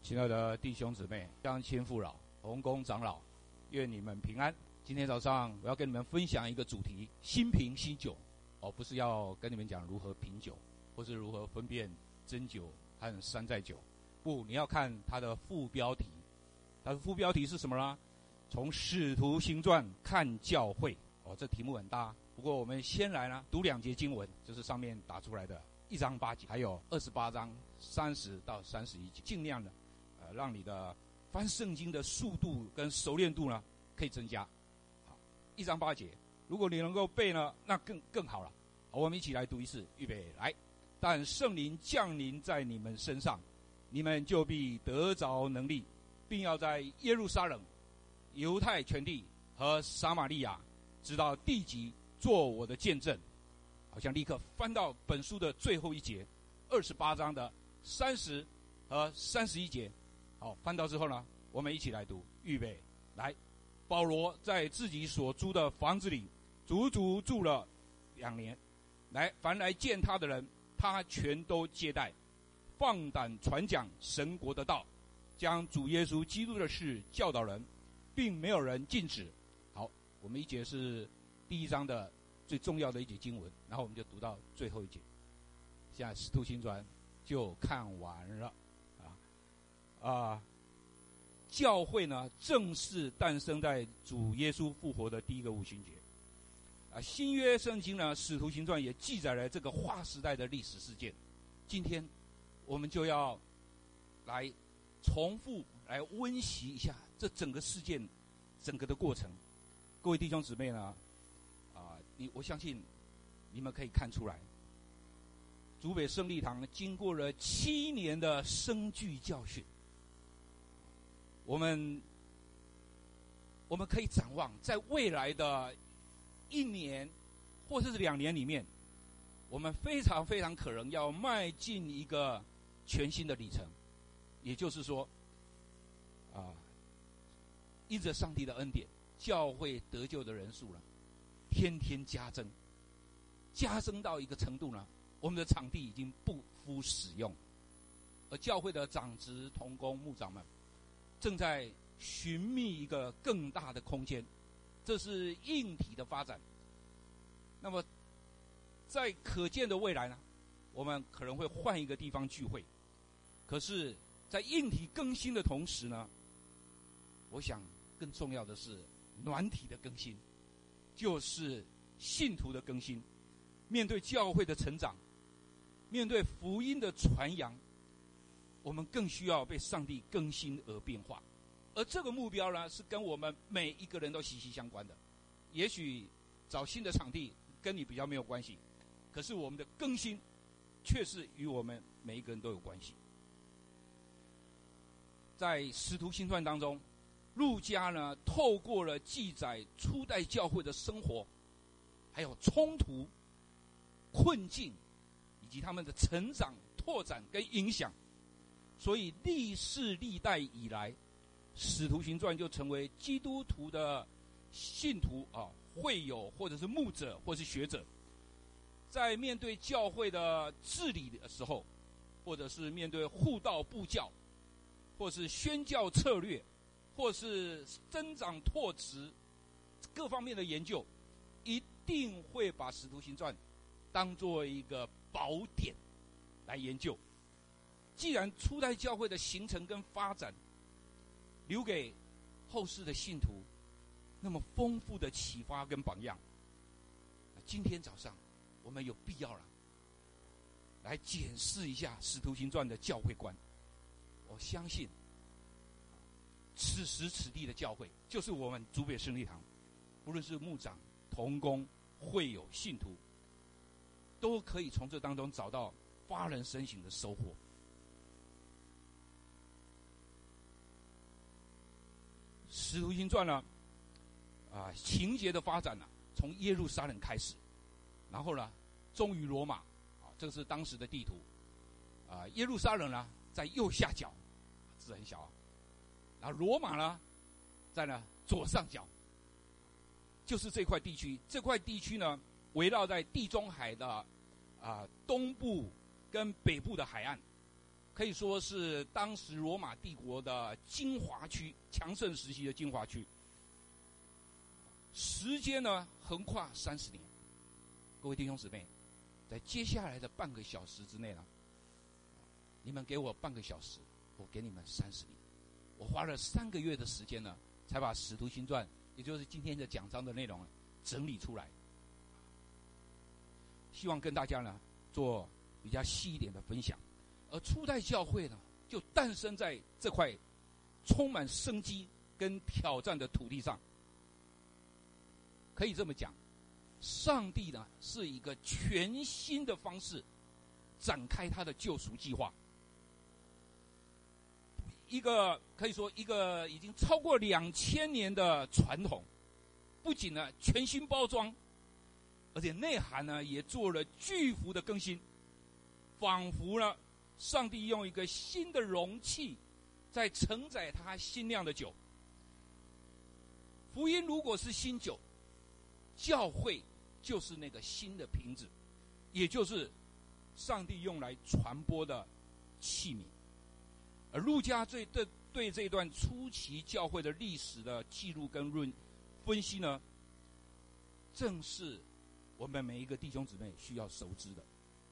亲爱的弟兄姊妹、乡亲父老、同工长老，愿你们平安。今天早上我要跟你们分享一个主题：新瓶新酒。不是要跟你们讲如何品酒，或是如何分辨真酒和山寨酒。不，你要看它的副标题。它的副标题是什么呢？从使徒行传看教会。这题目很大。不过我们先来呢读2节经文，就是上面打出来的1章8节，还有28章30到31节，尽量的让你的翻圣经的速度跟熟练度呢可以增加。好，1章8节，如果你能够背呢，那更好了。好，我们一起来读一次，预备来。但圣灵降临在你们身上，你们就必得着能力，并要在耶路撒冷、犹太全地和撒玛利亚，直到地极，做我的见证。好像立刻翻到本书的最后一节，28章的30和31节。好，翻到之后呢，我们一起来读，预备来。保罗在自己所租的房子里足足住了2年，凡来见他的人，他全都接待，放胆传讲神国的道，将主耶稣基督的事教导人，并没有人禁止。好，我们一节是第1章的最重要的一节经文，然后我们就读到最后一节。现在使徒行传就看完了教会呢正式诞生在主耶稣复活的第一个五旬节。新约圣经呢使徒行传也记载了这个划时代的历史事件。今天我们就要来重复来温习一下这整个事件整个的过程。各位弟兄姊妹呢我相信你们可以看出来，竹北圣礼堂经过了7年的生具教训，我们可以展望在未来的1年或者是2年里面，我们非常非常可能要迈进一个全新的里程。也就是说因着上帝的恩典，教会得救的人数呢天天加增到一个程度呢，我们的场地已经不敷使用，而教会的长职同工牧长们正在寻觅一个更大的空间，这是硬体的发展。那么在可见的未来呢，我们可能会换一个地方聚会。可是在硬体更新的同时呢，我想更重要的是软体的更新，就是信徒的更新。面对教会的成长，面对福音的传扬，我们更需要被上帝更新而变化。而这个目标呢，是跟我们每一个人都息息相关的。也许找新的场地跟你比较没有关系，可是我们的更新却是与我们每一个人都有关系。在使徒行传当中，路加呢透过了记载初代教会的生活，还有冲突、困境，以及他们的成长、拓展跟影响，所以历世历代以来，使徒行传就成为基督徒的信徒会友或者是牧者或是学者，在面对教会的治理的时候，或者是面对护道布教，或是宣教策略，或是增长拓殖各方面的研究，一定会把使徒行传当作一个宝典来研究。既然初代教会的形成跟发展留给后世的信徒那么丰富的启发跟榜样，今天早上我们有必要来检视一下使徒行传的教会观。我相信此时此地的教会就是我们竹北圣礼堂，不论是牧长、同工、会友、信徒，都可以从这当中找到发人深省的收获。使徒行传呢情节的发展呢从耶路撒冷开始，然后呢终于罗马这个是当时的地图耶路撒冷呢在右下角，字很小然后罗马呢在左上角，就是这块地区。这块地区呢围绕在地中海的东部跟北部的海岸， 可以说是当时罗马帝国的精华区，强盛时期的精华区。时间呢横跨30年。各位弟兄姊妹，在接下来的半个小时之内呢，你们给我半个小时，我给你们30年。我花了3个月的时间呢，才把《使徒行传》，也就是今天的讲章的内容整理出来，希望跟大家呢做比较细一点的分享。而初代教会呢，就诞生在这块充满生机跟挑战的土地上。可以这么讲，上帝呢是一个全新的方式展开他的救赎计划。一个可以说一个已经超过2000年的传统，不仅呢全新包装，而且内涵呢也做了巨幅的更新，仿佛呢上帝用一个新的容器在承载他新酿的酒。福音如果是新酒，教会就是那个新的瓶子，也就是上帝用来传播的器皿。而路加对这段初期教会的历史的记录跟分析呢，正是我们每一个弟兄姊妹需要熟知的。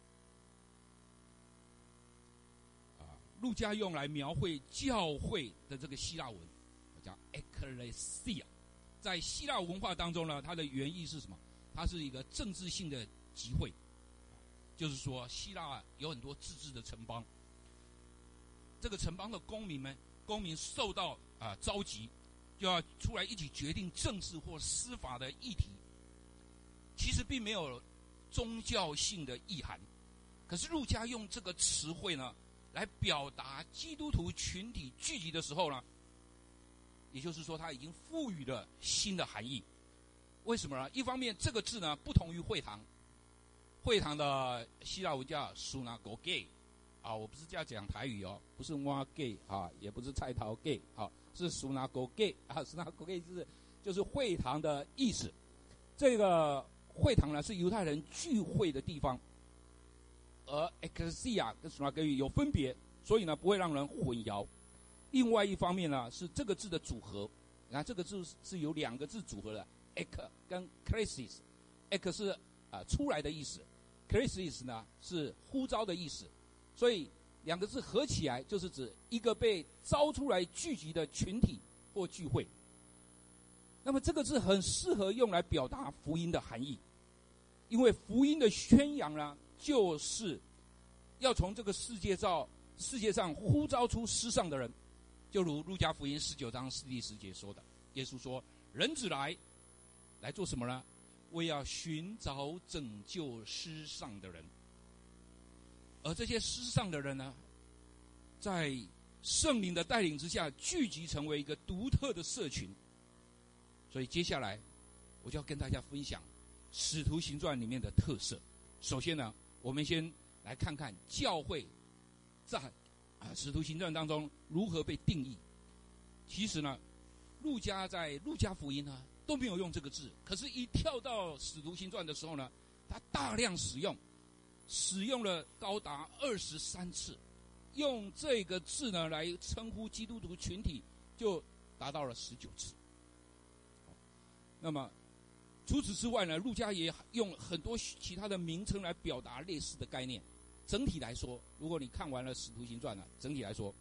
路加用来描绘教会的这个希腊文叫 ekklesia， 在希腊文化当中呢，它的原意是什么？它是一个政治性的集会，就是说希腊有很多自治的城邦，这个城邦的公民受到召集，就要出来一起决定政治或司法的议题。其实并没有宗教性的意涵，可是路加用这个词汇呢，来表达基督徒群体聚集的时候呢，也就是说他已经赋予了新的含义。为什么呢？一方面这个字呢不同于会堂，会堂的希腊文叫 synagoge，我不是这样讲台语哦，不是挖 gay 也不是菜头 gay 是 synagoge synagoge 就是会堂的意思。这个会堂呢是犹太人聚会的地方，而 ecclesia 跟 synagoge 有分别，所以呢不会让人混淆。另外一方面呢是这个字的组合，那这个字是由2个字组合的 ek 跟 klesis，ek 是出来的意思， klesis 呢是呼召的意思。所以2个字合起来就是指一个被招出来聚集的群体或聚会。那么这个字很适合用来表达福音的含义，因为福音的宣扬呢，就是要从这个世界上呼召出世上的人，就如路加福音19章第10节说的，耶稣说：“人子来做什么呢？为要寻找拯救世上的人。”而这些世上的人呢，在圣灵的带领之下，聚集成为一个独特的社群。所以接下来我就要跟大家分享《使徒行传》里面的特色。首先呢，我们先来看看教会在《使徒行传》当中如何被定义。其实呢，路加在路加福音呢都没有用这个字，可是一跳到《使徒行传》的时候呢，他大量使用了高达23次，用这个字呢来称呼基督徒群体，就达到了19次。那么除此之外呢，路加也用很多其他的名称来表达类似的概念。整体来说，如果你看完了《使徒行传》呢，整体来说，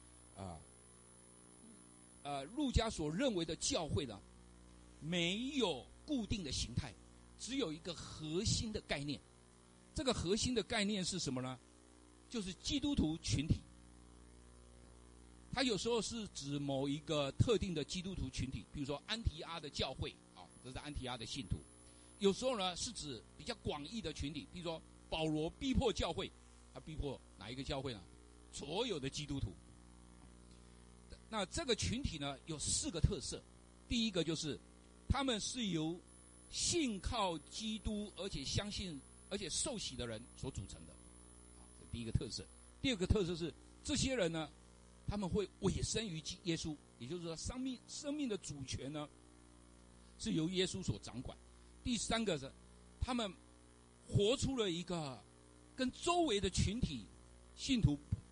路加所认为的教会呢，没有固定的形态，只有一个核心的概念。这个核心的概念是什么呢？就是基督徒群体。它有时候是指某一个特定的基督徒群体，比如说安提阿的教会，这是安提阿的信徒。有时候呢是指比较广义的群体，比如说保罗逼迫教会，他逼迫哪一个教会呢？所有的基督徒。那这个群体呢有4个特色。第一个就是他们是由信靠基督而且相信而且受洗的人所组成的，这第一个特色。第二个特色是这些人呢，他们会委身于耶稣，也就是说生命的主权呢是由耶稣所掌管。第三个是他们活出了一个跟周围的群体信徒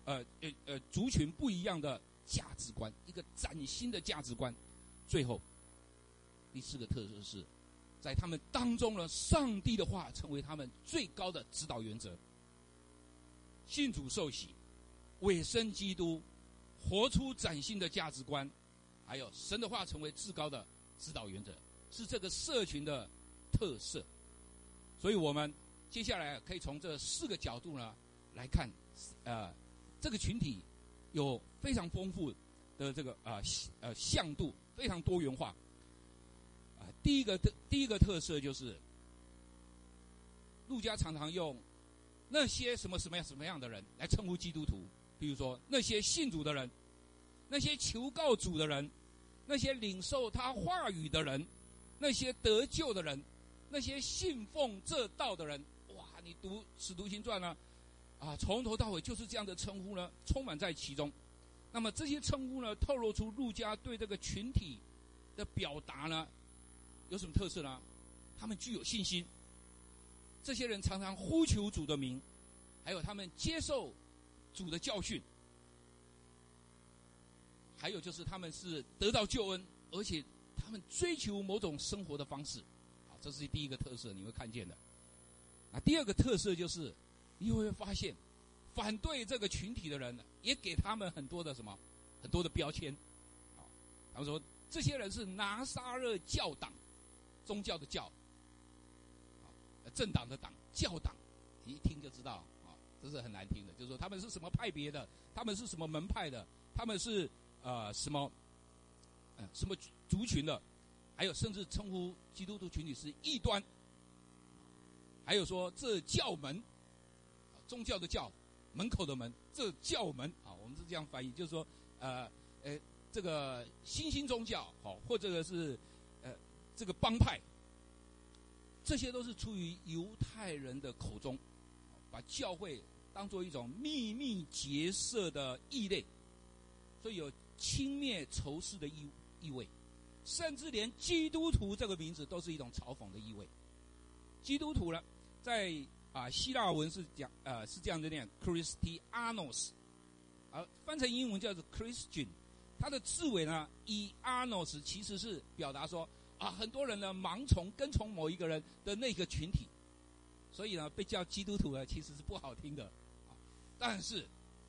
族群不一样的价值观，一个崭新的价值观。最后，第4个特色是，在他们当中呢，上帝的话成为他们最高的指导原则。信主受洗，委身基督，活出崭新的价值观，还有神的话成为至高的指导原则，是这个社群的特色。所以我们接下来可以从这4个角度呢来看，这个群体有非常丰富的这个向度，非常多元化。第一个特色就是，路加常常用那些什么样的人来称呼基督徒，比如说那些信主的人，那些求告主的人，那些领受他话语的人，那些得救的人，那些信奉这道的人。哇，你读《使徒行传》呢，从头到尾就是这样的称呼呢，充满在其中。那么这些称呼呢，透露出路加对这个群体的表达呢，有什么特色呢？他们具有信心，这些人常常呼求主的名，还有他们接受主的教训，还有就是他们是得到救恩，而且他们追求某种生活的方式。好，这是第一个特色，你会看见的。第二个特色就是，你会发现，反对这个群体的人也给他们很多的标签。他们说这些人是拿撒勒教党，宗教的教，政党的党，教党，你一听就知道这是很难听的。就是说他们是什么派别的，他们是什么门派的，他们是什么族群的，还有甚至称呼基督徒群体是异端。还有说这教门，宗教的教，门口的门，这教门我们是这样翻译，就是说这个新兴宗教或者是这个帮派，这些都是出于犹太人的口中，把教会当作一种秘密结社的异类，所以有轻蔑仇视的意味，甚至连基督徒这个名字都是一种嘲讽的意味。基督徒呢，在希腊文是这样的念 Christianos， 翻成英文叫做 Christian。它的字尾呢 ，Ianos 其实是表达说很多人呢跟从某一个人的那个群体，所以呢被叫基督徒呢其实是不好听的。但是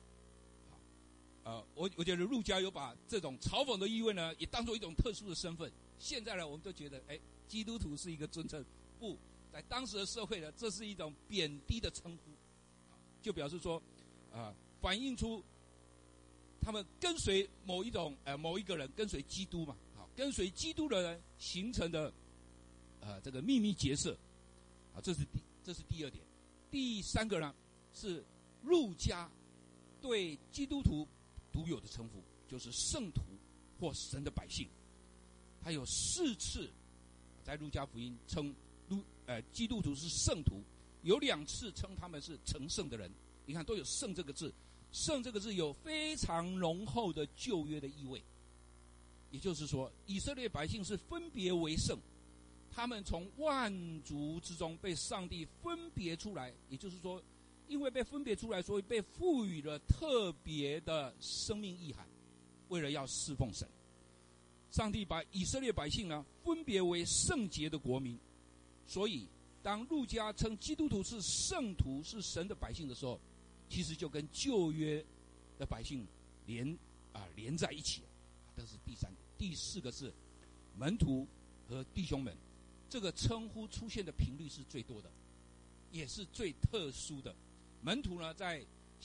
我觉得路加有把这种嘲讽的意味呢也当作一种特殊的身份。现在呢我们都觉得基督徒是一个尊称，不，在当时的社会呢这是一种贬低的称呼，就表示说反映出他们跟随某一个人，跟随基督嘛，跟随基督的人形成的这个秘密结社，这是第二点。第3个呢是路加对基督徒独有的称呼，就是圣徒或神的百姓。他有4次在路加福音称基督徒是圣徒，有2次称他们是成圣的人。你看都有圣这个字，圣这个字有非常浓厚的旧约的意味，也就是说以色列百姓是分别为圣，他们从万族之中被上帝分别出来，也就是说因为被分别出来，所以被赋予了特别的生命意涵，为了要侍奉神。上帝把以色列百姓呢分别为圣洁的国民，所以当路加称基督徒是圣徒，是神的百姓的时候，其实就跟旧约的百姓连在一起。这是第3点。第4个是门徒和弟兄们，这个称呼出现的频率是最多的，也是最特殊的。门徒呢在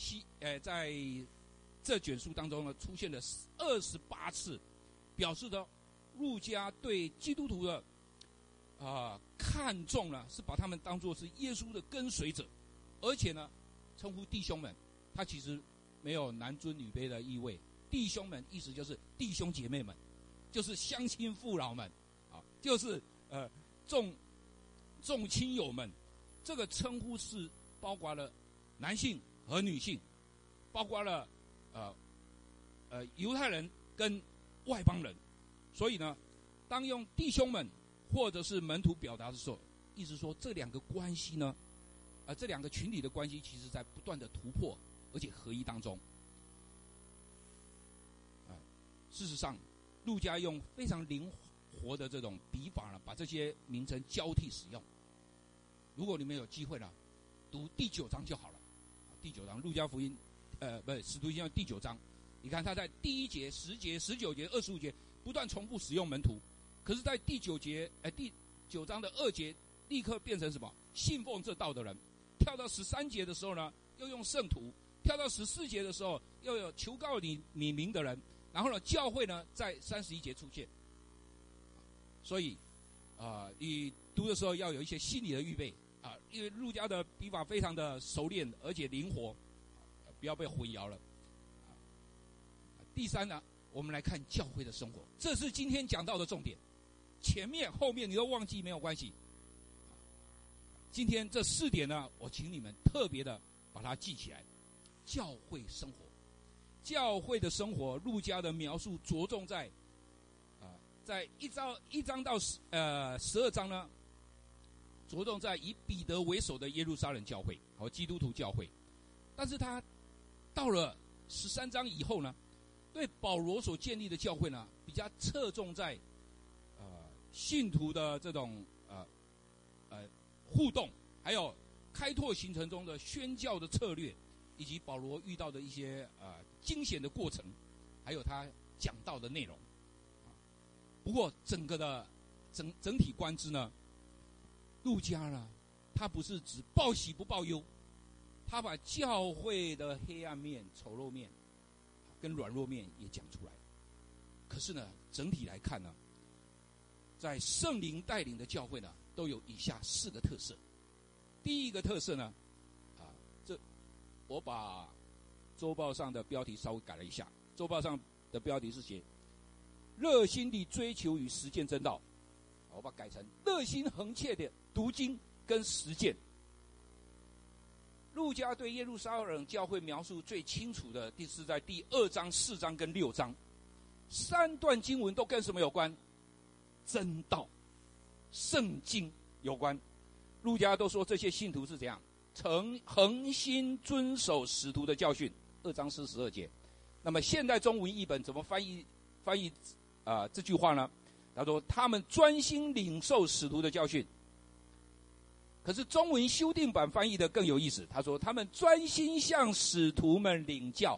这卷书当中呢出现了28次，表示的路加对基督徒的看重呢是把他们当作是耶稣的跟随者，而且呢称呼弟兄们，他其实没有男尊女卑的意味。弟兄们意思就是弟兄姐妹们，就是乡亲父老们就是众亲友们。这个称呼是包括了男性和女性，包括了犹太人跟外邦人。所以呢当用弟兄们或者是门徒表达的时候，意思说这2个关系呢这2个群体的关系其实在不断的突破而且合一当中。 事实上，路加用非常灵活的这种笔法呢，把这些名称交替使用。如果你们有机会呢，读第9章就好了。第9章，路加福音，使徒行传第9章，你看他在第1节、10节、19节、25节不断重复使用门徒，可是在第9章的2节，立刻变成什么？信奉这道的人。跳到13节的时候呢，又用圣徒；跳到14节的时候，又有求告你名的人。然后呢，教会呢在31节出现。所以，你读的时候要有一些心理的预备啊，因为路加的笔法非常的熟练，而且灵活，不要被混淆了。第3呢，我们来看教会的生活，这是今天讲到的重点。前面后面你都忘记没有关系。今天这4点呢，我请你们特别的把它记起来。教会生活，教会的生活，路加的描述着重在，在1章到12章呢，着重在以彼得为首的耶路撒冷教会和基督徒教会。但是他到了13章以后呢，对保罗所建立的教会呢，比较侧重在信徒的这种互动，还有开拓行程中的宣教的策略，以及保罗遇到的一些惊险的过程，还有他讲到的内容。不过整个的整体观之呢，路加呢，他不是只报喜不报忧，他把教会的黑暗面、丑陋面跟软弱面也讲出来。可是呢，整体来看呢，在圣灵带领的教会呢，都有以下4个特色。第一个特色呢，我把周报上的标题稍微改了一下。周报上的标题是写热心地追求与实践真道，我把它改成热心恒切的读经跟实践。路加对耶路撒冷教会描述最清楚的是在第2章、4章跟6章，3段经文都跟什么有关？真道、圣经有关。路加都说这些信徒是怎样恒心遵守使徒的教训，2章42节。那么现代中文译本怎么翻译这句话呢？他说他们专心领受使徒的教训。可是中文修订版翻译的更有意思，他说他们专心向使徒们领教。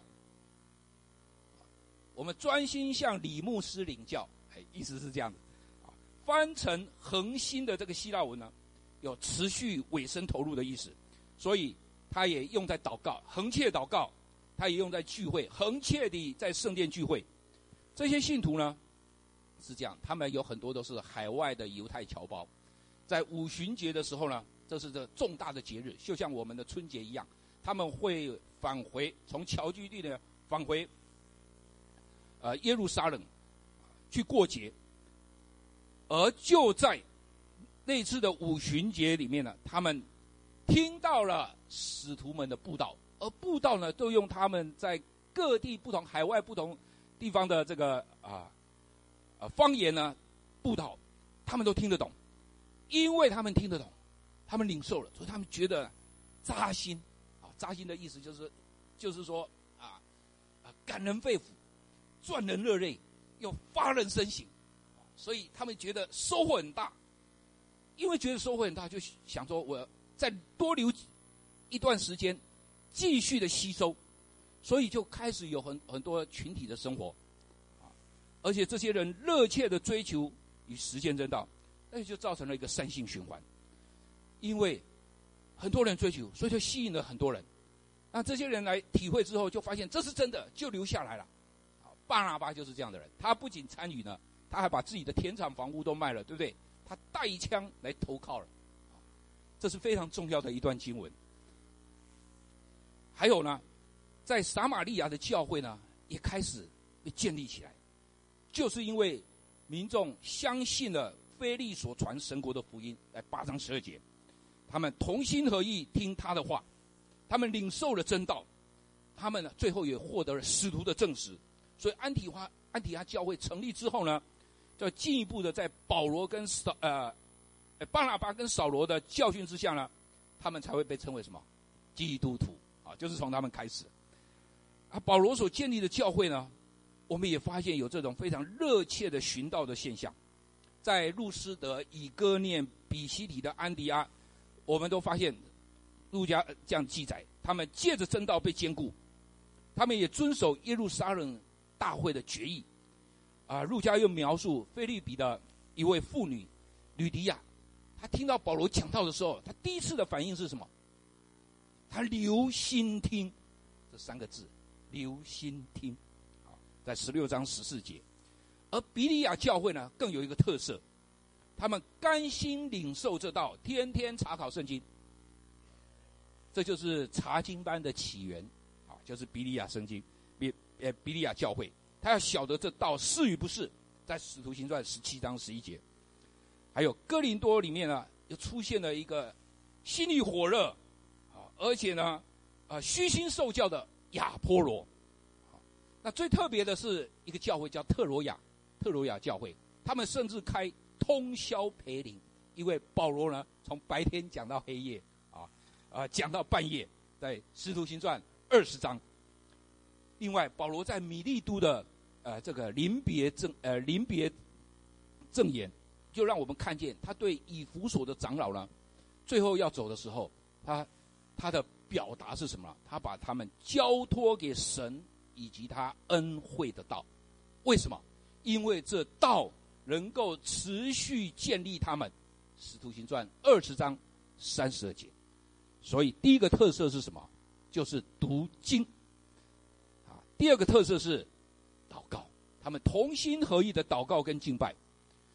我们专心向李牧师领教，意思是这样的。翻成恒心的这个希腊文呢，有持续委身投入的意思，所以他也用在祷告，恒切祷告，他也用在聚会，恒切地在圣殿聚会。这些信徒呢是这样，他们有很多都是海外的犹太侨胞，在五旬节的时候呢，这是这重大的节日，就像我们的春节一样，他们会返回，从侨居地呢返回耶路撒冷去过节。而就在那次的五旬节里面呢，他们听到了使徒们的布道，而布道呢都用他们在各地不同海外不同地方的这个方言呢布道，他们都听得懂。因为他们听得懂，他们领受了，所以他们觉得扎心。扎心的意思就是说感人肺腑，赚人热泪，又发人深省。所以他们觉得收获很大，因为觉得收获很大，就想说我再多留一段时间，继续的吸收，所以就开始有很多群体的生活，而且这些人热切的追求与实践真道，那就造成了一个善性循环。因为很多人追求，所以就吸引了很多人。那这些人来体会之后，就发现这是真的，就留下来了。巴拿巴就是这样的人，他不仅参与呢，他还把自己的田产房屋都卖了，对不对？他带枪来投靠了，这是非常重要的一段经文。还有呢，在撒玛利亚的教会呢，也开始被建立起来，就是因为民众相信了腓力所传神国的福音，在8章12节，他们同心合意听他的话，他们领受了真道，他们呢最后也获得了使徒的证实。所以安提阿教会成立之后呢，就进一步的在保罗跟巴拿巴跟扫罗的教训之下呢，他们才会被称为什么？基督徒啊，就是从他们开始。保罗所建立的教会呢， 我们也发现有这种非常热切的寻道的现象。在路斯德、以哥念、比西提的安提阿，我们都发现路加这样记载，他们借着真道被坚固，他们也遵守耶路撒冷大会的决议。路加又描述腓立比的一位妇女吕迪亚，她听到保罗讲道的时候，她第一次的反应是什么？她留心听，这3个字，留心听。在16章14节。而比利亚教会呢，更有一个特色，他们甘心领受这道，天天查考圣经。这就是查经班的起源，就是比利亚圣经，比利亚教会，他要晓得这道是与不是，在使徒行传17章11节。还有哥林多里面呢，又出现了一个心里火热，而且呢，虚心受教的亚波罗。那最特别的是一个教会叫特罗亚教会，他们甚至开通宵培灵，因为保罗呢从白天讲到黑夜，讲到半夜，在使徒行传20章。另外，保罗在米利都的这个临别赠言，就让我们看见他对以弗所的长老呢，最后要走的时候，他的表达是什么？他把他们交托给神以及他恩惠的道。为什么？因为这道能够持续建立他们。使徒行传20章32节。所以第一个特色是什么？就是读经。第二个特色是祷告，他们同心合意的祷告跟敬拜。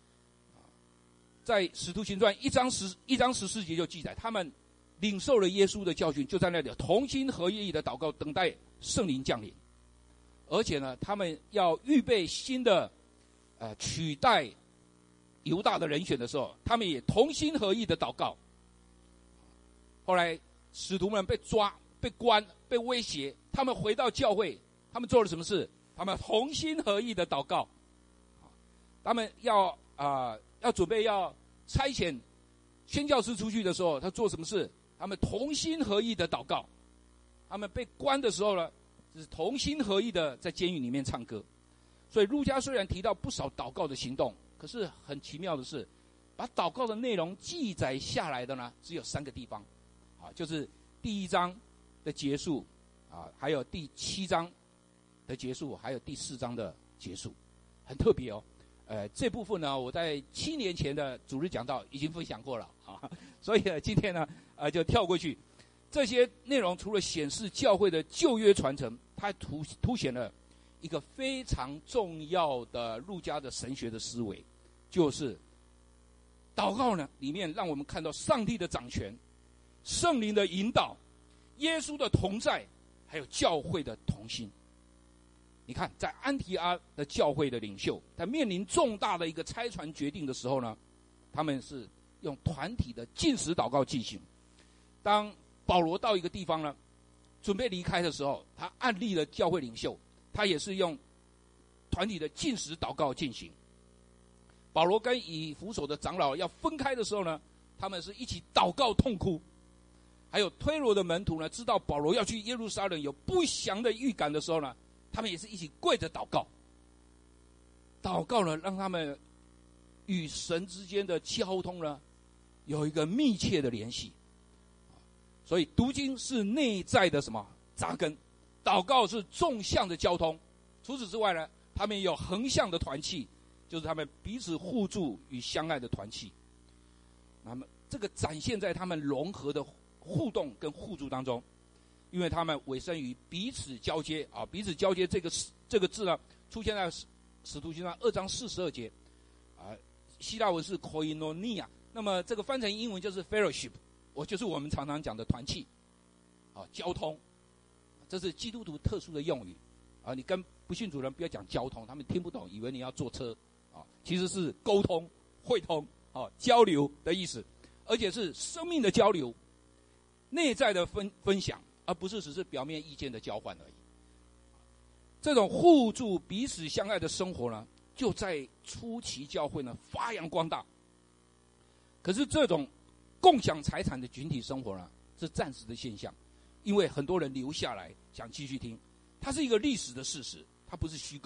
在使徒行传1章14节就记载，他们领受了耶稣的教训，就在那里同心合意的祷告，等待圣灵降临。而且呢，他们要预备新的取代犹大的人选的时候，他们也同心合意的祷告。后来使徒们被抓、被关、被威胁，他们回到教会，他们做了什么事？他们同心合意的祷告。他们要准备要差遣宣教士出去的时候，他做什么事？他们同心合意的祷告。他们被关的时候呢，是同心合意的在监狱里面唱歌。所以路加虽然提到不少祷告的行动，可是很奇妙的是，把祷告的内容记载下来的呢，只有3个地方，就是第1章的结束，还有第7章的结束，还有第4章的结束，很特别哦。这部分呢，我在7年前的主日讲道已经分享过了，所以今天呢，就跳过去。这些内容除了显示教会的旧约传承，它凸显了一个非常重要的路加的神学的思维，就是祷告呢里面让我们看到上帝的掌权、圣灵的引导、耶稣的同在，还有教会的同心。你看，在安提阿的教会的领袖，在面临重大的一个差传决定的时候呢，他们是用团体的禁食祷告进行。当保罗到一个地方呢，准备离开的时候，他按立了教会领袖，他也是用团体的禁食祷告进行。保罗跟以弗所的长老要分开的时候呢，他们是一起祷告痛哭。还有推罗的门徒呢，知道保罗要去耶路撒冷有不祥的预感的时候呢，他们也是一起跪着祷告。祷告呢，让他们与神之间的交通呢，有一个密切的联系。所以读经是内在的什么扎根，祷告是纵向的交通。除此之外呢，他们也有横向的团契，就是他们彼此互助与相爱的团契。那么这个展现在他们融合的互动跟互助当中，因为他们委身于彼此交接啊，彼此交接这个字呢，出现在使徒行传2章42节啊，希腊文是 koinonia， 那么这个翻成英文就是 fellowship， 就是我们常常讲的团契啊，交通，这是基督徒特殊的用语啊，你跟不信主人不要讲交通，他们听不懂，以为你要坐车啊，其实是沟通、会通啊，交流的意思，而且是生命的交流，内在的分享，而不是只是表面意见的交换而已。这种互助、彼此相爱的生活呢，就在初期教会呢发扬光大。可是这种共享财产的群体生活呢，是暂时的现象，因为很多人留下来想继续听，它是一个历史的事实，它不是虚构，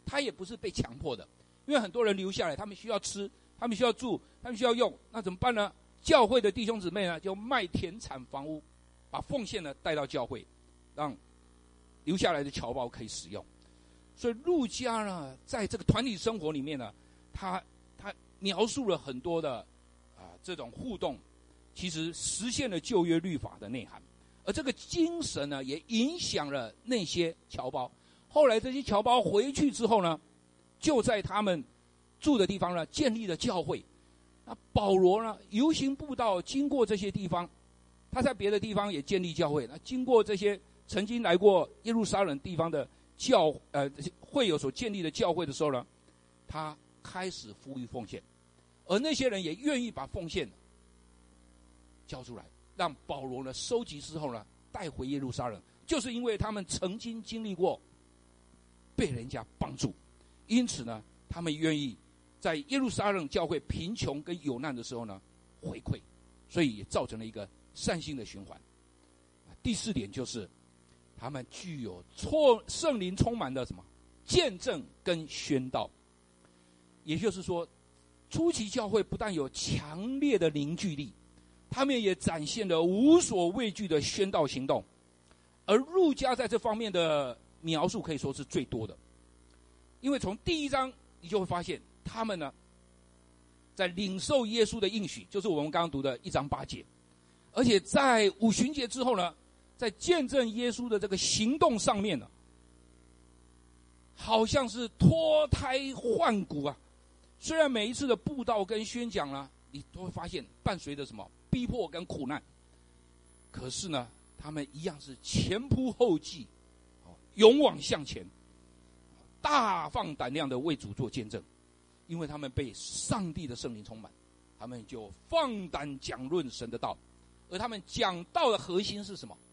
他也不是被强迫的，因为很多人留下来，他们需要吃，他们需要住，他们需要用，那怎么办呢？教会的弟兄姊妹呢，就卖田产房屋，把奉献呢带到教会，让留下来的侨胞可以使用。所以路加呢，在这个团体生活里面呢，他描述了很多的这种互动，其实实现了旧约律法的内涵。而这个精神呢，也影响了那些侨胞。后来这些侨胞回去之后呢，就在他们住的地方呢，建立了教会。那保罗呢，游行布道，经过这些地方，他在别的地方也建立教会。那经过这些曾经来过耶路撒冷地方的会友所建立的教会的时候呢，他开始呼吁奉献，而那些人也愿意把奉献交出来，让保罗呢收集之后呢带回耶路撒冷，就是因为他们曾经经历过被人家帮助，因此呢，他们愿意在耶路撒冷教会贫穷跟有难的时候呢回馈，所以也造成了一个善性的循环。第四点就是他们具有圣灵充满的什么见证跟宣道。也就是说，初期教会不但有强烈的凝聚力，他们也展现了无所畏惧的宣道行动。而路加在这方面的描述可以说是最多的，因为从第1章你就会发现，他们呢在领受耶稣的应许，就是我们刚刚读的1章8节，而且在五旬节之后呢，在见证耶稣的这个行动上面呢，好像是脱胎换骨啊。虽然每一次的布道跟宣讲呢，你都会发现伴随着什么逼迫跟苦难，可是呢，他们一样是前仆后继，勇往向前，大放胆量的为主做见证。因为他们被上帝的圣灵充满，他们就放胆讲论神的道。而他们讲道的核心是什么？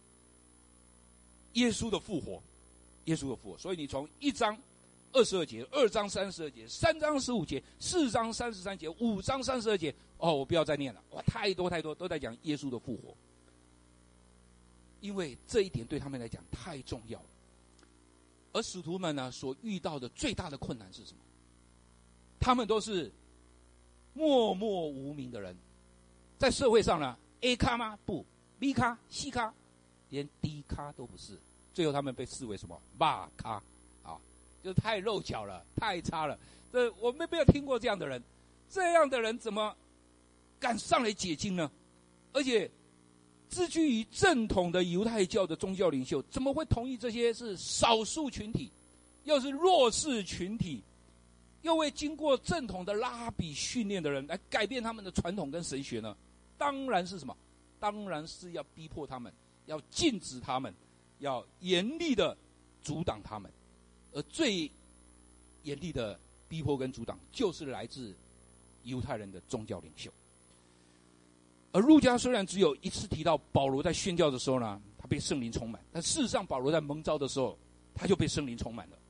耶稣的复活，耶稣的复活。所以你从1章22节、2章32节、3章15节、4章33节、5章32节，我不要再念了，哇，太多都在讲耶稣的复活。因为这一点对他们来讲太重要了。而使徒们呢，所遇到的最大的困难是什么？他们都是默默无名的人，在社会上呢 ，A 咖吗？不 ，B 咖、C 咖，连 D 咖都不是。最后他们被视为什么？骂咖啊，就是太肉脚了，太差了。这我们没有听过这样的人，这样的人怎么敢上来解经呢？而且自居于正统的犹太教的宗教领袖，怎么会同意这些是少数群体，又是弱势群体，又未经过正统的拉比训练的人来改变他们的传统跟神学呢？当然是什么？当然是要逼迫他们，要禁止他们，要严厉的阻挡他们。而最严厉的逼迫跟阻挡，就是来自犹太人的宗教领袖。而路加虽然只有一次提到保罗在宣教的时候呢，他被圣灵充满，但事实上保罗在蒙召的时候，他就被圣灵充满了。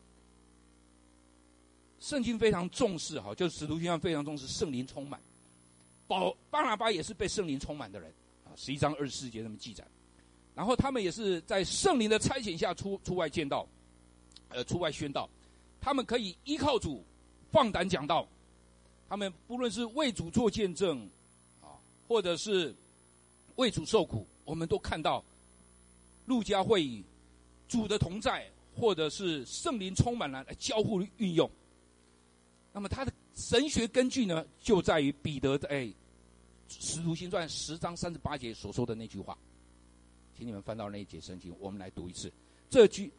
圣经非常重视，就是使徒行传非常重视圣灵充满。巴拿巴也是被圣灵充满的人，11章24节这么记载。然后他们也是在圣灵的差遣下出外见道，出外宣道。他们可以依靠主，放胆讲道。他们不论是为主做见证，或者是为主受苦，我们都看到路加会以主的同在，或者是圣灵充满了来交互运用。那么他的神学根据呢，就在于彼得在使徒行传10章38节所说的那句话。请你们翻到那一节圣经，我们来读一次。这句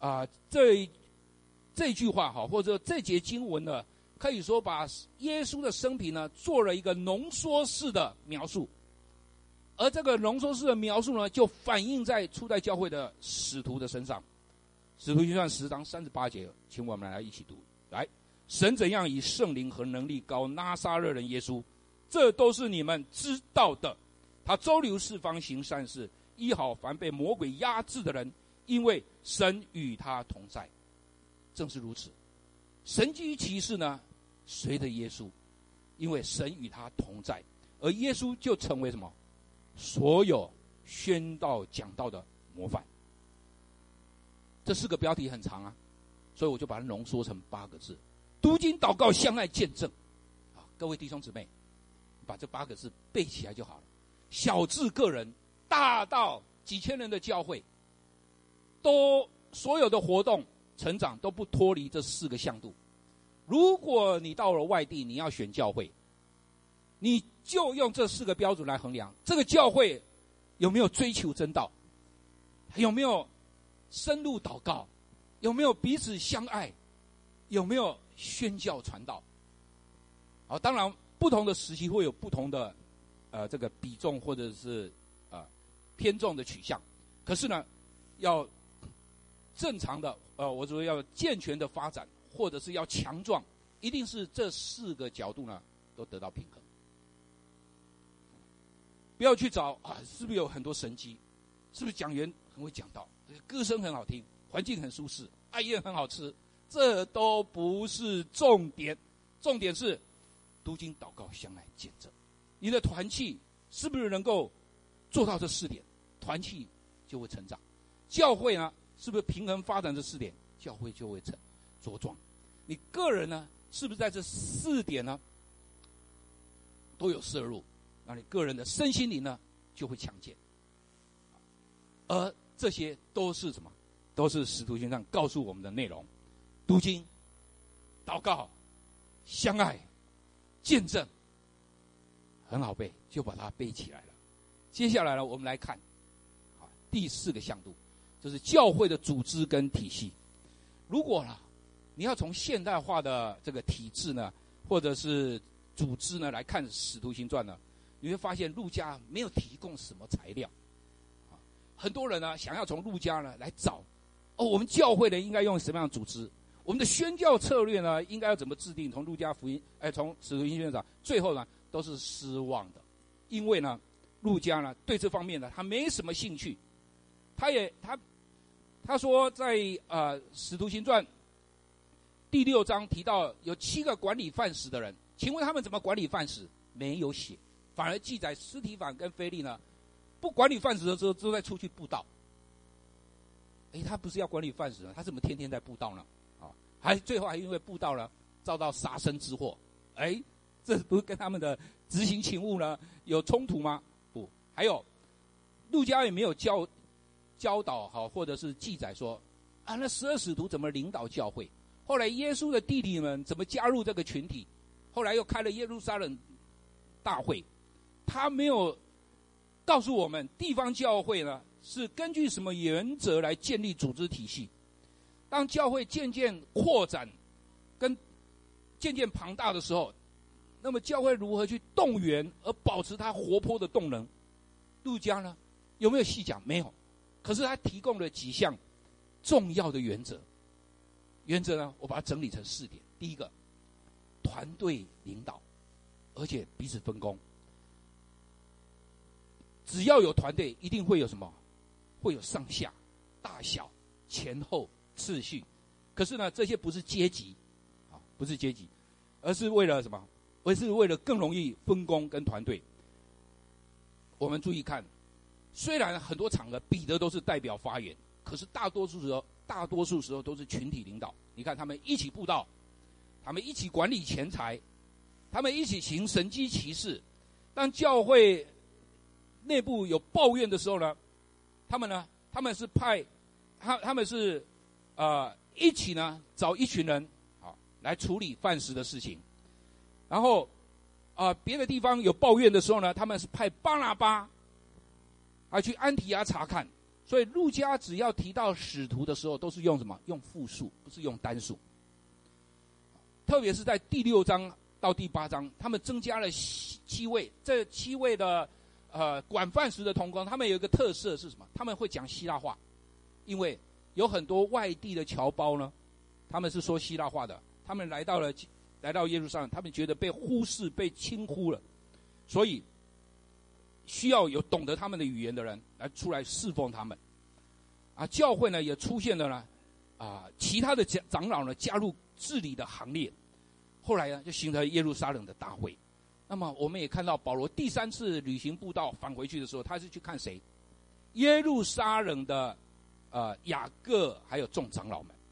话或者这节经文呢，可以说把耶稣的生平呢做了一个浓缩式的描述，而这个浓缩式的描述呢，就反映在初代教会的使徒的身上。使徒行传10章38节，请我们来一起读。来，神怎样以圣灵和能力膏拿撒勒人耶稣，这都是你们知道的。他周流四方行善事，医好凡被魔鬼压制的人，因为神与他同在。正是如此，神迹奇事呢随着耶稣，因为神与他同在，而耶稣就成为什么？所有宣道讲道的模范。这4个标题很长啊， 所以我就把它浓缩成8个字：读经、祷告、相爱、见证。各位弟兄姊妹，把这8个字背起来就好了。小至个人，大到几千人的教会，都所有的活动成长都不脱离这4个向度。如果你到了外地，你要选教会，你就用这4个标准来衡量这个教会有没有追求真道，有没有深入祷告，有没有彼此相爱，有没有宣教传道。好，当然不同的时期会有不同的这个比重或者是偏重的取向，可是呢，要正常的我说要健全的发展，或者是要强壮，一定是这4个角度呢都得到平衡。不要去找是不是有很多神迹，是不是讲员很会讲道，歌声很好听，环境很舒适，也很好吃，这都不是重点。重点是读经、祷告、相爱、见证。你的团契是不是能够做到这4点，团契就会成长。教会呢，是不是平衡发展这4点，教会就会茁壮。你个人呢，是不是在这4点呢都有摄入，那你个人的身心灵呢就会强健。而这些都是什么？都是使徒行传告诉我们的内容：读经、祷告、相爱、见证。很好背，就把它背起来了。接下来呢，我们来看第4个向度，就是教会的组织跟体系。如果呢，你要从现代化的这个体制呢，或者是组织呢来看《使徒行传》呢，你会发现路加没有提供什么材料。很多人呢想要从路加呢来找，我们教会呢应该用什么样的组织？我们的宣教策略呢应该要怎么制定？从路加福音，从使徒行传上，最后呢都是失望的，因为呢，路加呢对这方面呢他没什么兴趣，他说在使徒行传第6章提到有7个管理饭食的人，请问他们怎么管理饭食？没有写，反而记载司提反跟腓利呢不管理饭食的时候都在出去布道。他不是要管理饭食呢，他怎么天天在布道呢？最后还因为布道呢遭到杀身之祸。这不是跟他们的执行勤务呢有冲突吗？不，还有路加也没有教导或者是记载说那12使徒怎么领导教会，后来耶稣的弟弟们怎么加入这个群体，后来又开了耶路撒冷大会。他没有告诉我们地方教会呢是根据什么原则来建立组织体系。当教会渐渐扩展跟渐渐庞大的时候，那么教会如何去动员而保持它活泼的动能？路加呢有没有细讲？没有，可是他提供了几项重要的原则。原则呢我把它整理成4点。第一个，团队领导，而且彼此分工。只要有团队，一定会有什么？会有上下、大小、前后次序。可是呢，这些不是阶级，不是阶级，而是为了什么？而是为了更容易分工跟团队。我们注意看，虽然很多场合彼得都是代表发言，可是大多数时候都是群体领导。你看他们一起布道，他们一起管理钱财，他们一起行神迹奇事。当教会内部有抱怨的时候呢，他们是一起呢找一群人来处理饭食的事情。然后别的地方有抱怨的时候呢，他们是派巴拿巴去安提阿查看。所以路加只要提到使徒的时候，都是用什么？用复数，不是用单数。特别是在第6章到第8章，他们增加了7位，这7位的管饭食的同工，他们有一个特色是什么？他们会讲希腊话，因为有很多外地的侨胞呢，他们是说希腊话的，他们来到耶路撒冷，他们觉得被忽视、被轻忽了，所以需要有懂得他们的语言的人来出来侍奉他们。教会呢也出现了呢其他的长老呢加入治理的行列，后来呢就形成耶路撒冷的大会。那么我们也看到保罗第3次旅行布道返回去的时候，他是去看谁？耶路撒冷的雅各还有众长老们。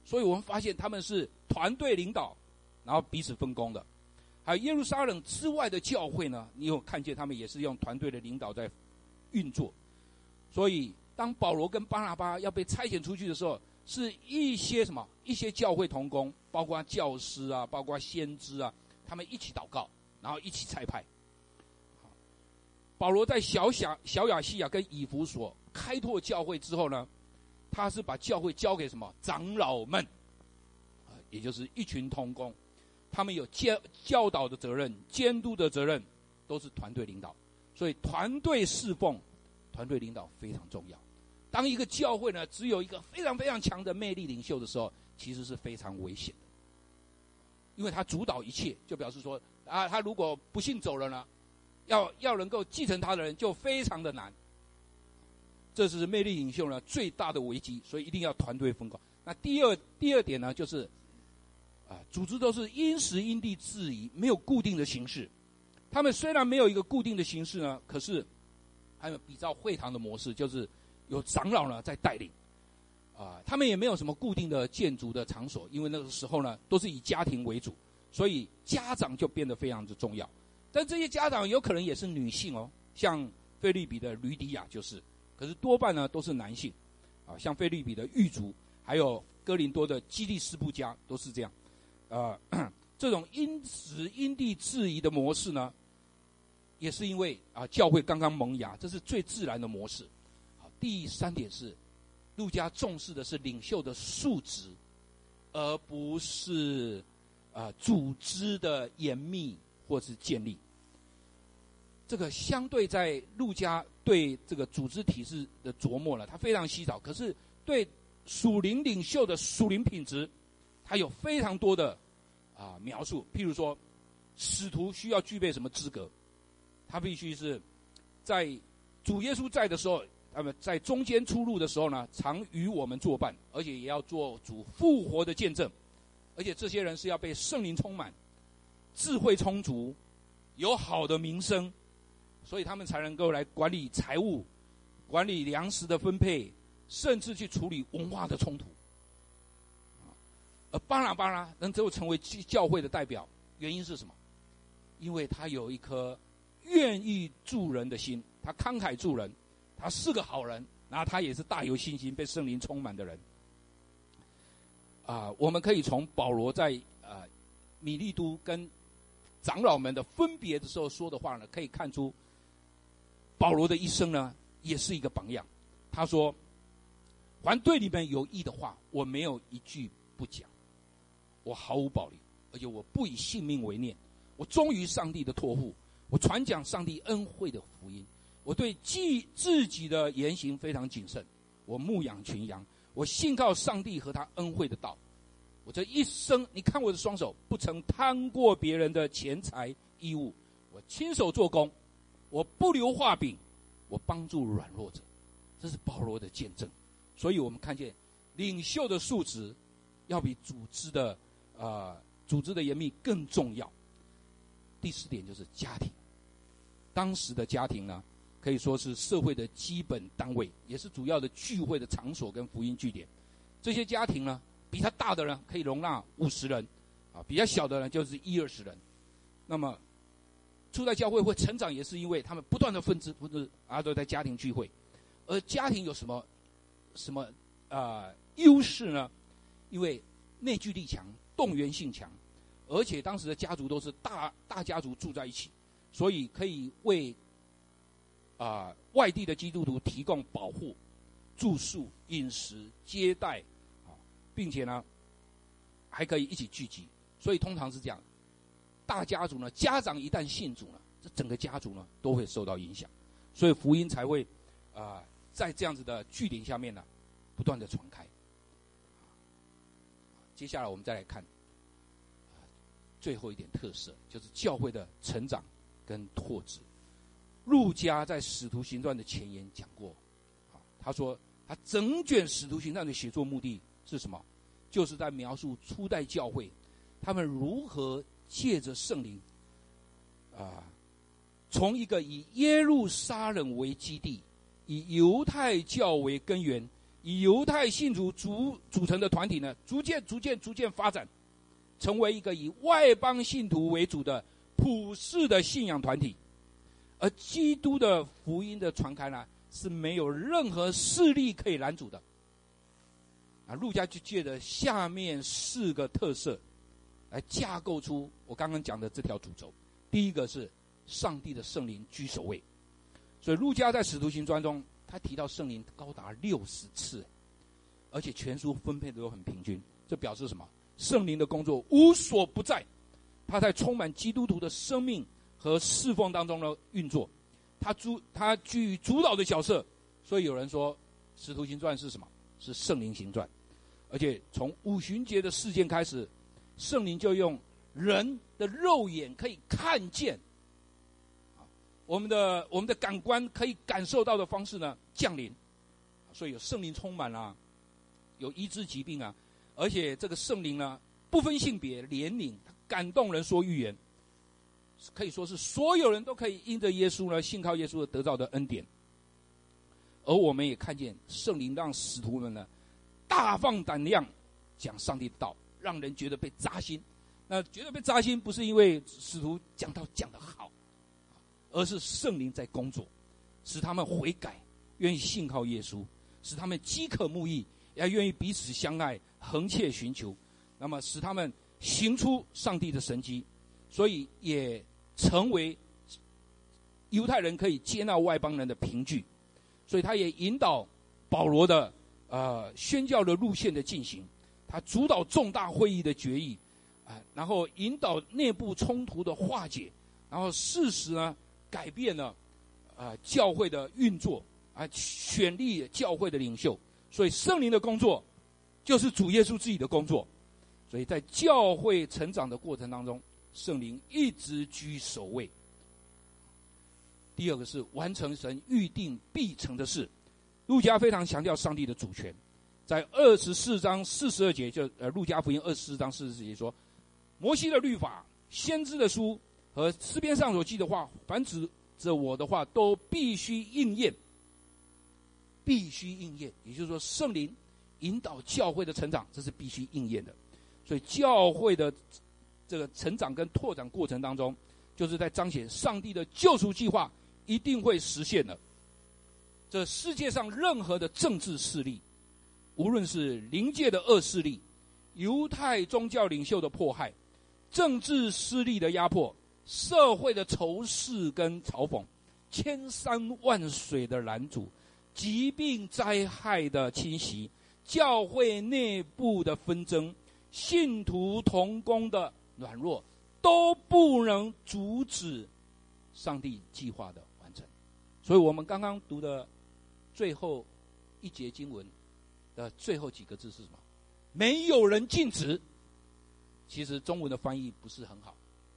所以我们发现他们是团队领导，然后彼此分工的。还有耶路撒冷之外的教会呢，你有看见他们也是用团队的领导在运作。所以当保罗跟巴拿巴要被差遣出去的时候，是一些教会同工，包括教师啊，包括先知啊，他们一起祷告，然后一起差派。保罗在小亚细亚跟以弗所开拓教会之后呢，他是把教会交给长老们，也就是一群同工，他们有教导的责任、监督的责任，都是团队领导。所以团队侍奉、团队领导非常重要。当一个教会呢只有一个非常非常强的魅力领袖的时候，其实是非常危险的，因为他主导一切，就表示说他如果不幸走了呢，要能够继承他的人就非常的难。这是魅力领袖呢最大的危机，所以一定要团队分工。那第二点呢，就是组织都是因时因地制宜，没有固定的形式。他们虽然没有一个固定的形式呢，可是他们比照会堂的模式，就是有长老呢在带领。他们也没有什么固定的建筑的场所，因为那个时候呢都是以家庭为主，所以家长就变得非常的重要。但这些家长有可能也是女性哦，像腓立比的吕底亚就是，可是多半呢都是男性。像腓立比的狱卒，还有哥林多的基利斯布家都是这样。这种因时因地制宜的模式呢，也是因为教会刚刚萌芽，这是最自然的模式。第三点是，路加重视的是领袖的素质，而不是组织的严密或是建立。这个相对在路加对这个组织体制的琢磨呢，他非常稀少，可是对属灵领袖的属灵品质，他有非常多的描述。譬如说，使徒需要具备什么资格？他必须是在主耶稣在的时候，他们在中间出入的时候呢，常与我们作伴，而且也要做主复活的见证。而且这些人是要被圣灵充满，智慧充足，有好的名声，所以他们才能够来管理财务、管理粮食的分配，甚至去处理文化的冲突。而巴拿巴呢，能够成为教会的代表，原因是什么？因为他有一颗愿意助人的心，他慷慨助人，他是个好人，然后他也是大有信心、被圣灵充满的人。我们可以从保罗在米利都跟长老们的分别的时候说的话呢，可以看出保罗的一生呢也是一个榜样。他说：“凡对你们有益的话，我没有一句不讲，我毫无保留，而且我不以性命为念。我忠于上帝的托付，我传讲上帝恩惠的福音。我对自己的言行非常谨慎，我牧养群羊，我信靠上帝和他恩惠的道。我这一生，你看我的双手，不曾贪过别人的钱财衣物，我亲手做工，我不留画饼，我帮助软弱者。”这是保罗的见证。所以我们看见领袖的素质要比组织的严密更重要。第四点就是家庭。当时的家庭呢，可以说是社会的基本单位，也是主要的聚会的场所跟福音据点。这些家庭呢，比较大的人可以容纳50人，比较小的人就是20人。那么初代教会会成长，也是因为他们不断的分支都在家庭聚会。而家庭有什么优势呢？因为内聚力强，动员性强，而且当时的家族都是大家族住在一起，所以可以为外地的基督徒提供保护、住宿、饮食、接待，并且呢还可以一起聚集。所以通常是这样，大家族呢，家长一旦信主呢，这整个家族呢都会受到影响，所以福音才会在这样子的据点下面呢，不断的传开。接下来我们再来看最后一点特色，就是教会的成长跟拓殖。路加在《使徒行传》的前言讲过，他说他整卷《使徒行传》的写作目的是什么？就是在描述初代教会他们如何借着圣灵从一个以耶路撒冷为基地，以犹太教为根源， 以犹太信徒组成的团体呢，逐渐发展，成为一个以外邦信徒为主的普世的信仰团体。而基督的福音的传开呢，是没有任何势力可以拦阻的。路加就借着下面4个特色来架构出我刚刚讲的这条主轴。第一个是上帝的圣灵居首位，所以路加在使徒行传中他提到圣灵高达60次，而且全书分配的都很平均。这表示什么？圣灵的工作无所不在，他在充满基督徒的生命和侍奉当中呢运作，他居于主导的角色。所以有人说使徒行传是什么？是圣灵行传。而且从五旬节的事件开始，圣灵就用人的肉眼可以看见，我们的感官可以感受到的方式呢降临。所以有圣灵充满了，有医治疾病啊，而且这个圣灵呢不分性别年龄，感动人说预言，可以说是所有人都可以因着耶稣呢信靠耶稣而得到的恩典。而我们也看见圣灵让使徒们呢大放胆量讲上帝的道，让人觉得被扎心。那觉得被扎心不是因为使徒讲道讲得好，而是圣灵在工作，使他们悔改，愿意信靠耶稣，使他们饥渴慕义，也愿意彼此相爱，恒切寻求，那么使他们行出上帝的神迹。所以也成为犹太人可以接纳外邦人的凭据。所以他也引导保罗的宣教的路线的进行，他主导重大会议的决议，然后引导内部冲突的化解，然后适时呢改变了教会的运作，选立教会的领袖。所以圣灵的工作就是主耶稣自己的工作。所以在教会成长的过程当中，圣灵一直居首位。第二个是完成神预定必成的事。路加非常强调上帝的主权，在24章42节，就路加福音24章44节说，摩西的律法、先知的书和诗篇上所记的话，凡指着我的话，都必须应验。必须应验，也就是说圣灵引导教会的成长，这是必须应验的。所以教会的这个成长跟拓展过程当中，就是在彰显上帝的救赎计划一定会实现的。这世界上任何的政治势力，无论是灵界的恶势力、犹太宗教领袖的迫害、政治势力的压迫、社会的仇视跟嘲讽、千山万水的拦阻、疾病灾害的侵袭、教会内部的纷争、信徒同工的软弱，都不能阻止上帝计划的完成。所以我们刚刚读的最后一节经文的最后几个字是什么？没有人禁止。其实中文的翻译不是很好，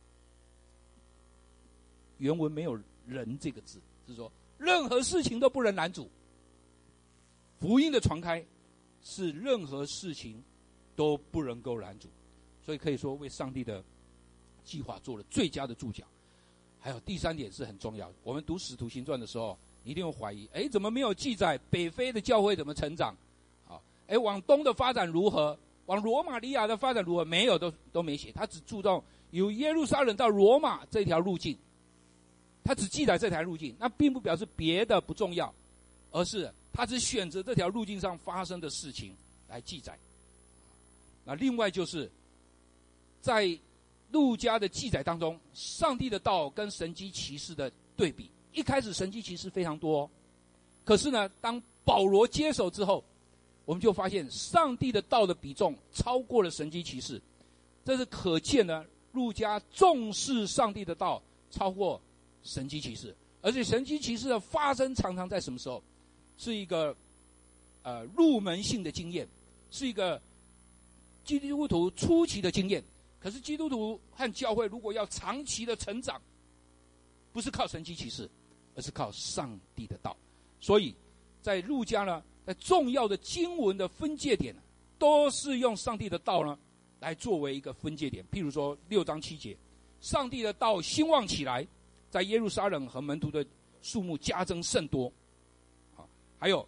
原文没有人这个字，是说任何事情都不能拦阻。福音的传开是任何事情都不能够拦阻，所以可以说为上帝的计划做了最佳的注脚。还有第三点是很重要的，我们读使徒行传的时候一定会怀疑，怎么没有记载北非的教会怎么成长？往东的发展如何？往罗马尼亚的发展如何？没有，都没写。他只注重由耶路撒冷到罗马这条路径，他只记载这条路径，那并不表示别的不重要，而是他只选择这条路径上发生的事情来记载。那另外就是在路加的记载当中，上帝的道跟神迹奇事的对比。一开始神迹奇事非常多，可是呢，当保罗接手之后，我们就发现上帝的道的比重超过了神迹奇事。这是可见呢，路加重视上帝的道超过神迹奇事。而且神迹奇事的发生常常在什么时候？是一个入门性的经验，是一个基督徒初期的经验。可是基督徒和教会如果要长期的成长，不是靠神迹奇事，而是靠上帝的道。所以在路加呢，在重要的经文的分界点，都是用上帝的道呢来作为一个分界点。譬如说6章7节，上帝的道兴旺起来，在耶路撒冷和门徒的数目加增甚多。还有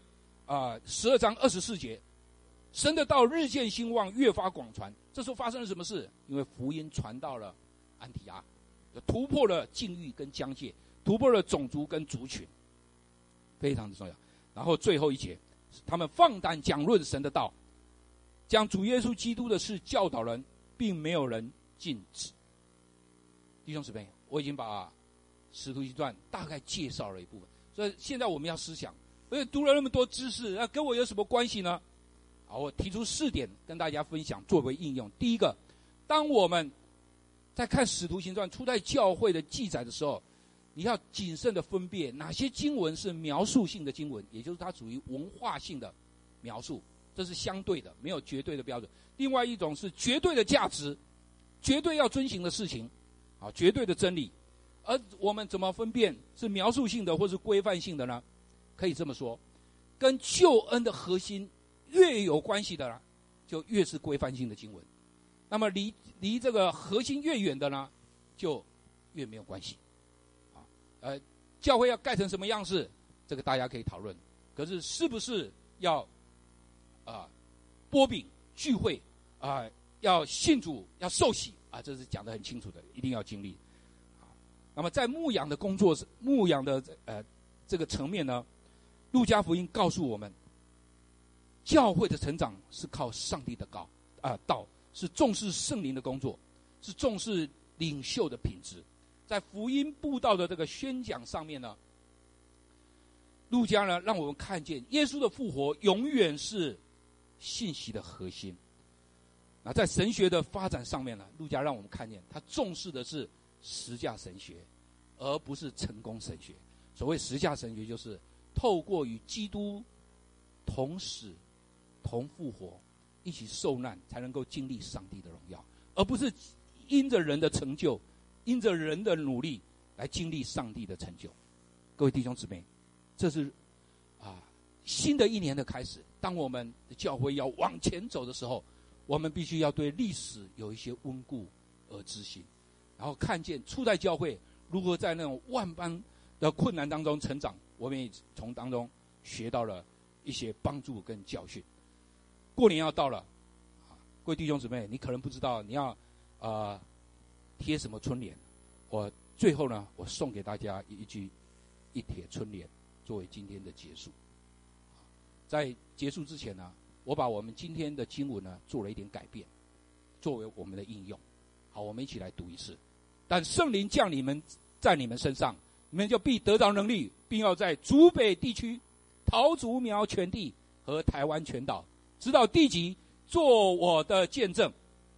12章24节，神的道日渐兴旺，越发广传。这时候发生了什么事？因为福音传到了安提阿，突破了境遇跟疆界，突破了种族跟族群，非常的重要。然后最后一节，他们放胆讲论神的道，将主耶稣基督的事教导人，并没有人禁止。弟兄姊妹，我已经把使徒行传大概介绍了一部分，所以现在我们要思想，读了那么多知识，那跟我有什么关系呢？好，我提出4点跟大家分享作为应用。第一个，当我们在看使徒行传初代教会的记载的时候，你要谨慎的分辨哪些经文是描述性的经文，也就是它属于文化性的描述，这是相对的，没有绝对的标准。另外一种是绝对的价值，绝对要遵行的事情，绝对的真理。而我们怎么分辨是描述性的或是规范性的呢？可以这么说，跟救恩的核心越有关系的呢，就越是规范性的经文。那么离这个核心越远的呢，就越没有关系。教会要盖成什么样式，这个大家可以讨论。可是是不是要擘饼聚会要信主要受洗这是讲得很清楚的，一定要经历。那么在牧养的工作牧养的这个层面呢，路加福音告诉我们，教会的成长是靠上帝的道，是重视圣灵的工作，是重视领袖的品质。在福音布道的这个宣讲上面呢，路加呢让我们看见耶稣的复活永远是信息的核心。那在神学的发展上面呢，路加让我们看见他重视的是十架神学，而不是成功神学。所谓十架神学，就是透过与基督同死同复活，一起受难，才能够经历上帝的荣耀，而不是因着人的成就，因着人的努力来经历上帝的成就。各位弟兄姊妹，这是新的一年的开始。当我们的教会要往前走的时候，我们必须要对历史有一些温故而知新，然后看见初代教会如何在那种万般的困难当中成长，我们也从当中学到了一些帮助跟教训。过年要到了，各位弟兄姊妹，你可能不知道你要贴什么春联。我最后呢，我送给大家一帖春联，作为今天的结束。在结束之前呢，我把我们今天的经文呢做了一点改变，作为我们的应用。好，我们一起来读一次。但圣灵降在你们身上，你们就必得着能力，并要在竹北地区、桃竹苗全地和台湾全岛，直到地极，做我的见证。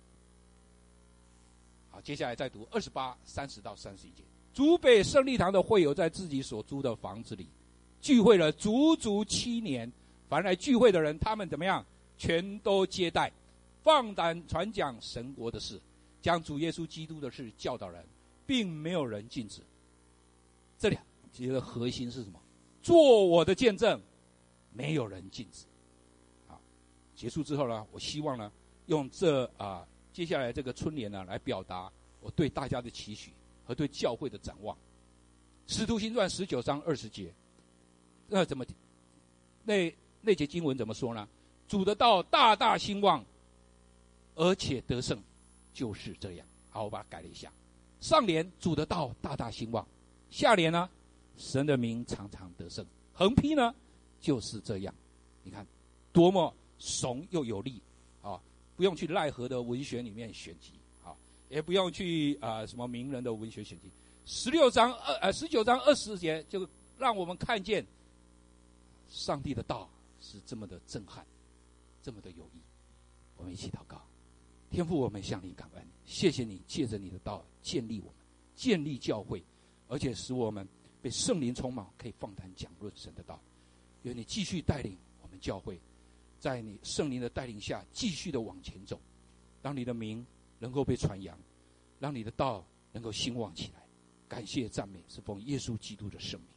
好，接下来再读28、30到31节。竹北圣利堂的会友在自己所租的房子里聚会了足足7年。凡来聚会的人，他们怎么样？全都接待，放胆传讲神国的事，将主耶稣基督的事教导人，并没有人禁止。这里其实核心是什么？做我的见证，没有人禁止。好，结束之后呢，我希望呢，用接下来这个春联呢，来表达我对大家的期许和对教会的展望。使徒行传19章20节，那怎么那节经文怎么说呢？主的道大大兴旺，而且得胜，就是这样。好，我把它改了一下。上联主的道大大兴旺，下联呢，神的名常常得胜。横批呢，就是这样。你看，多么怂又有力啊！不用去赖和的文学里面选集啊，也不用去什么名人的文学选集。19章20节就让我们看见上帝的道是这么的震撼，这么的有益。我们一起祷告。天父，我们向你感恩，谢谢你借着你的道建立我们，建立教会，而且使我们被圣灵充满，可以放胆讲论神的道。愿你继续带领我们教会，在你圣灵的带领下继续的往前走，让你的名能够被传扬，让你的道能够兴旺起来。感谢赞美是奉耶稣基督的圣名。